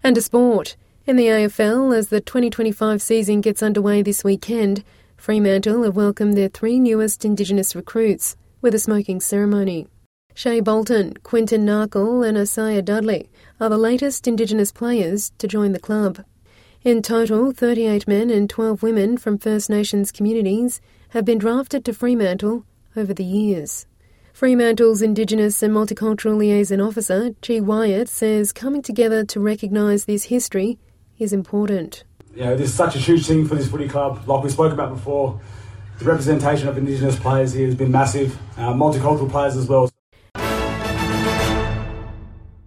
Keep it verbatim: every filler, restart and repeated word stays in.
And to sport. In the A F L, as the twenty twenty-five season gets underway this weekend, Fremantle have welcomed their three newest Indigenous recruits with a smoking ceremony. Shea Bolton, Quinton Narkle and Isaiah Dudley are the latest Indigenous players to join the club. In total, thirty-eight men and twelve women from First Nations communities have been drafted to Fremantle over the years. Fremantle's Indigenous and Multicultural Liaison Officer, G. Wyatt, says coming together to recognise this history is important. You know, this is such a huge thing for this footy club. Like we spoke about before, the representation of Indigenous players here has been massive, uh, multicultural players as well.